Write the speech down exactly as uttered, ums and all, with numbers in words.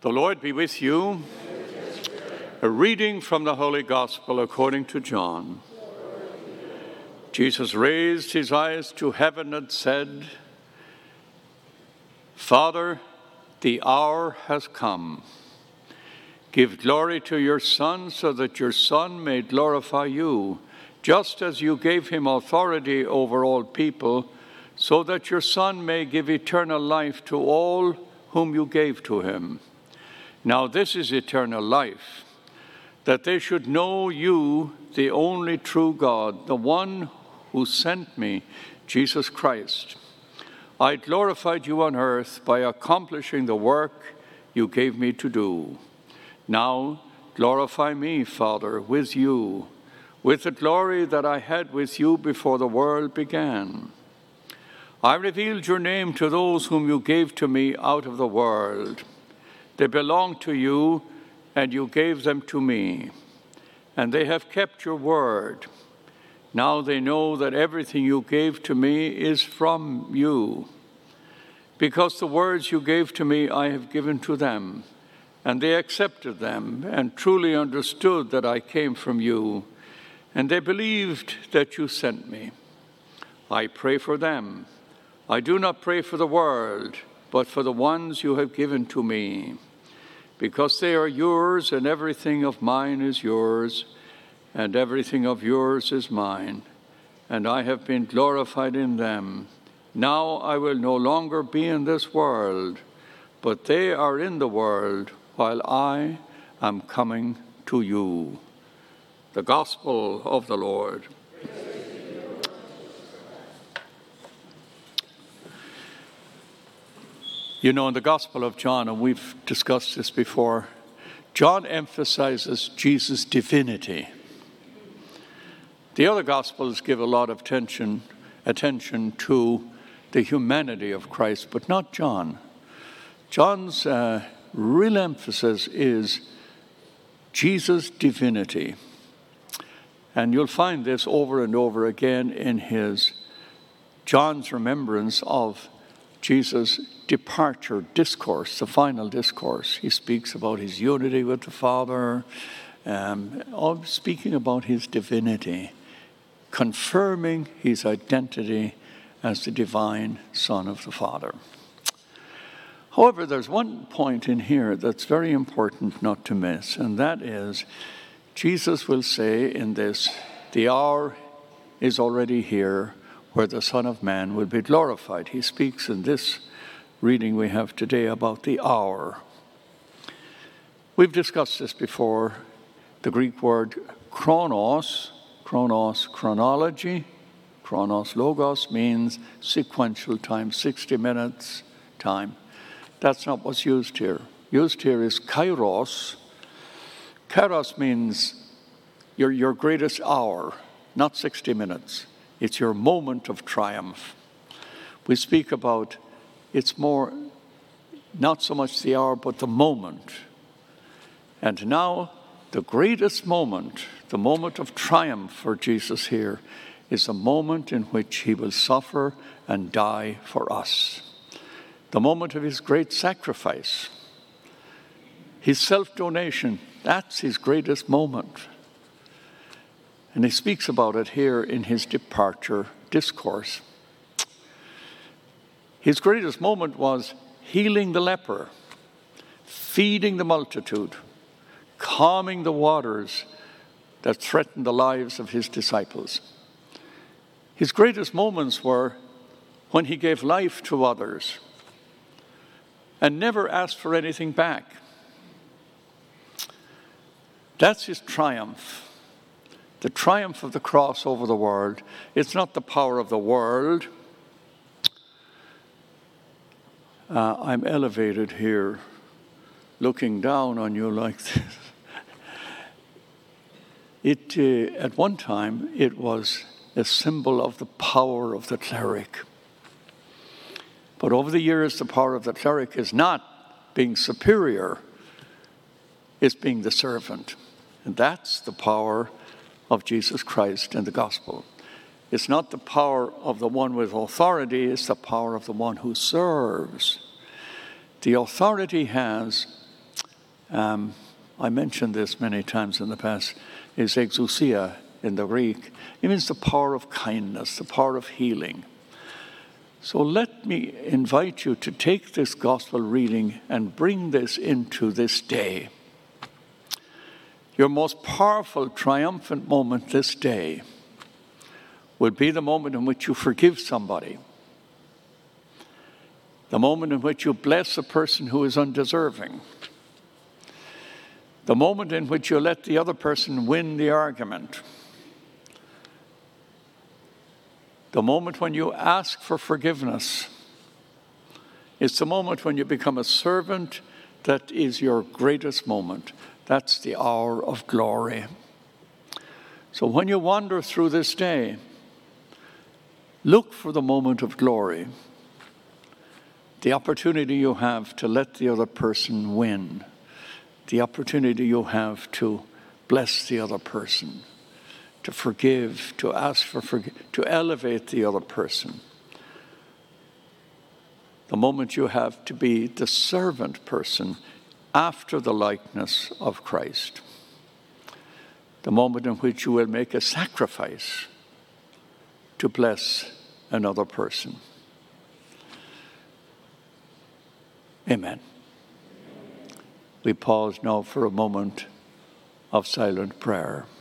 The Lord be with you. A reading from the Holy Gospel according to John. Jesus raised his eyes to heaven and said, Father, the hour has come. Give glory to your Son, so that your Son may glorify you, just as you gave him authority over all people, so that your Son may give eternal life to all whom you gave to him. Now this is eternal life, that they should know you, the only true God, the one who sent me, Jesus Christ. I glorified you on earth by accomplishing the work you gave me to do. Now glorify me, Father, with you, with the glory that I had with you before the world began. I revealed your name to those whom you gave to me out of the world. They belong to you, and you gave them to me, and they have kept your word. Now they know that everything you gave to me is from you. Because the words you gave to me I have given to them, and they accepted them, and truly understood that I came from you, and they believed that you sent me. I pray for them. I do not pray for the world, but for the ones you have given to me, because they are yours, and everything of mine is yours, and everything of yours is mine, and I have been glorified in them. Now I will no longer be in this world, but they are in the world, while I am coming to you. The Gospel of the Lord. You know, in the Gospel of John, and we've discussed this before, John emphasizes Jesus' divinity. The other Gospels give a lot of attention, attention to the humanity of Christ, but not John. John's uh, real emphasis is Jesus' divinity. And you'll find this over and over again in his John's remembrance of Jesus' departure discourse, the final discourse. He speaks about his unity with the Father, um, of speaking about his divinity, confirming his identity as the divine Son of the Father. However, there's one point in here that's very important not to miss, and that is Jesus will say in this, the hour is already here where the Son of Man will be glorified. He speaks in this reading we have today about the hour. We've discussed this before. The Greek word chronos, chronos, chronology, chronos logos means sequential time, sixty minutes time. That's not what's used here. Used here is kairos. Kairos means your, your greatest hour, not sixty minutes. It's your moment of triumph. We speak about it's more, not so much the hour, but the moment. And now, the greatest moment, the moment of triumph for Jesus here, is the moment in which he will suffer and die for us. The moment of his great sacrifice. His self-donation, that's his greatest moment. And he speaks about it here in his departure discourse. His greatest moment was healing the leper, feeding the multitude, calming the waters that threatened the lives of his disciples. His greatest moments were when he gave life to others and never asked for anything back. That's his triumph. The triumph of the cross over the world. It's not the power of the world. Uh, I'm elevated here, looking down on you like this. It, uh, at one time, it was a symbol of the power of the cleric. But over the years, the power of the cleric is not being superior, it's being the servant. And that's the power of Jesus Christ in the gospel. It's not the power of the one with authority, it's the power of the one who serves. The authority has Um, I mentioned this many times in the past, is exousia in the Greek. It means the power of kindness, the power of healing. So let me invite you to take this gospel reading and bring this into this day. Your most powerful, triumphant moment this day will be the moment in which you forgive somebody. The moment in which you bless a person who is undeserving. The moment in which you let the other person win the argument. The moment when you ask for forgiveness. It's the moment when you become a servant that is your greatest moment. That's the hour of glory. So when you wander through this day, look for the moment of glory. The opportunity you have to let the other person win. The opportunity you have to bless the other person. To forgive, to ask for forgiveness, to elevate the other person. The moment you have to be the servant person after the likeness of Christ. The moment in which you will make a sacrifice to bless another person. Amen. We pause now for a moment of silent prayer.